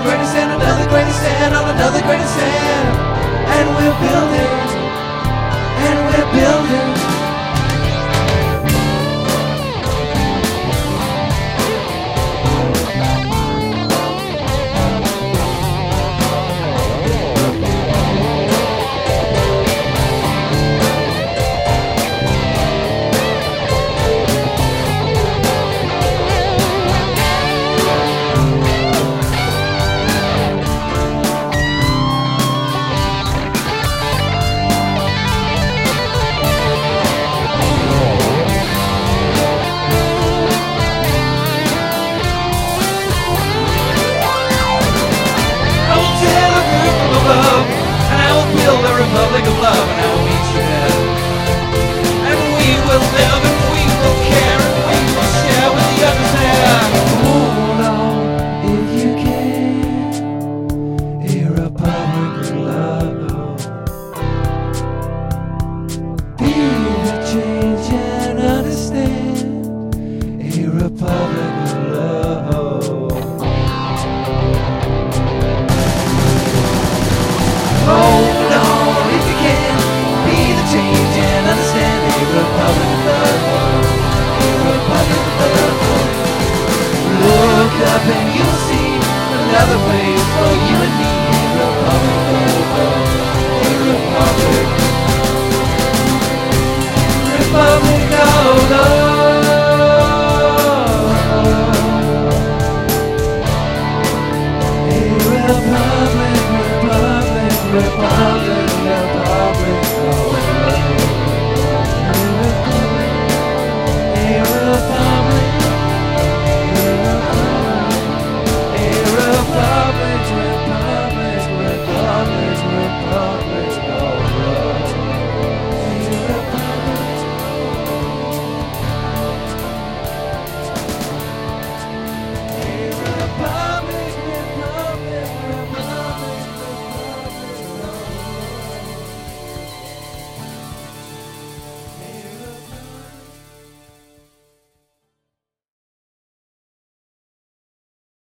another grain of sand, on another grain of sand. And we're building, and we're building. The republic of love, and I will meet you there. And we will live, and we will care, and we will share with the others there. Hold on, if you can, a republic of love. Be the change and understand, a republic of love. Hold on, if you can, be the change and understand a republic of love, a republic of love. Look up and you'll see another place for you and me, a republic of love, a republic, republic of love, a republic, republic, republic.